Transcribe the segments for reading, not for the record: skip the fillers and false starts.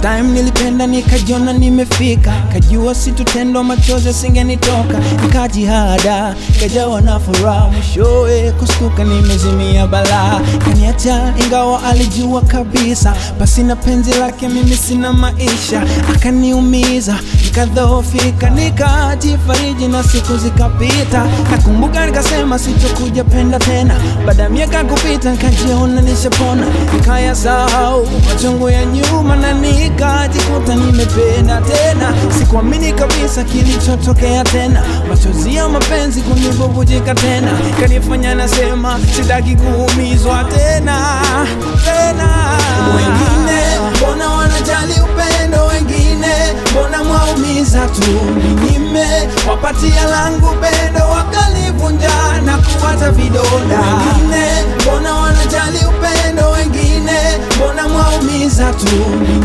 time nilipenda nikajiona nimefika, kajua situtendo machozi singenitoka, nikajihada kajawa na furaha, mwishowe kustuka nimezimia balaa. Kaniacha ingawa alijua kabisa basi na penzi lake mimi sina maisha, akaniumiza nikadhoofika, nikajifariji na siku zikapita. Nakumbuka nikasema sitokuja penda tena, baada ya miaka kupita nikajiona nishapona, nikayasahau machungu ya nyuma na nikajikuta nimependa tena. Sikuamini kabisa kilichotokea tena, machozi ya mapenzi kunibubujika tena, kanifanya nasema sitaki kuumizwa tena tena. Wengine mbona wanajali upendo, wengine mbona mwaumiza tu, wapatia langu pendo wakalivunja na kuwacha vidonda. Wengine mbona wanajali upendo, wengine mbona mwaumiza tu,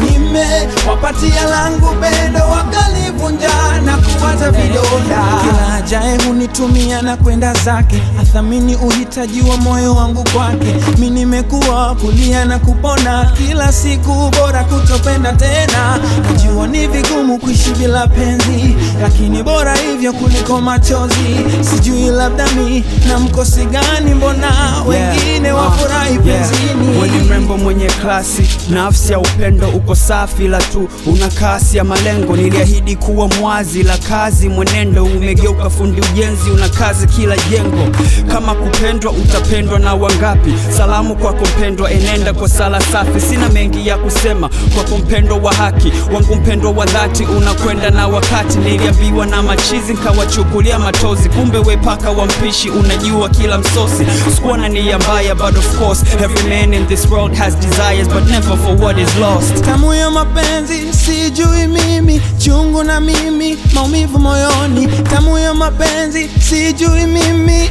wapatia langu pendo wakalivunja na kuwacha vidonda. Kila ajaye hunitumia na kwenda zake, athamini uhitaji wa moyo wangu kwake. Mimi nimekuwa kulia na kupona, kila siku bora kutopenda tena. Najua ni vigumu kuishi bila penzi, lakini bora hivyo kuliko machozi. Sijui labda mi na mkosi gani, mbona wengine wafurahi penzini. Wewe ni mrembo mwenye klasi, nafsi ya upendo uko safi, la tu una kasi ya malengo. Niliahidi kuwa mwazi, la kazi mwenendo umegeuka fundi ujenzi, una kazi kila jengo. Kama kupendwa utapendwa na wangapi, salamu kwa kupendwa enenda kwa sala safi. Sina mengi ya kusema kwa kumpendwa wa haki wangu, mpendwa wa dhati unakwenda na wakati. Niliambiwa na machizi nkawachukulia matozi, kumbe wepaka wa mpishi unajua kila msosi. Sikuwa na nia mbaya but of course every man in this world has desires but never for what is lost. Tamu ya mapenzi sijui mimi, chungu na mimi maumivu moyoni. Tamu ya mapenzi sijui mimi,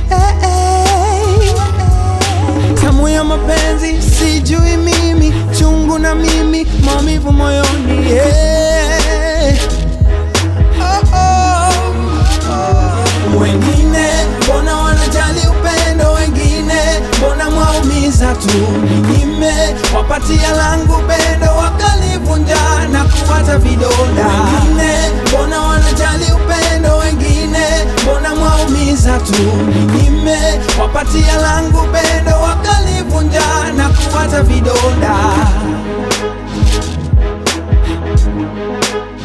tamu ya mapenzi sijui mimi, chungu na mimi maumivu moyoni. Wengine mbona wanajali upendo, wengine mbona mwaumiza tu, wapatia langu pendo wakalivunja na kuwacha vidonda. Wengine mbona wanajali upendo, wengine mbona mwaumiza tu, wapatia langu pendo wakalivunja na kuwacha vidonda.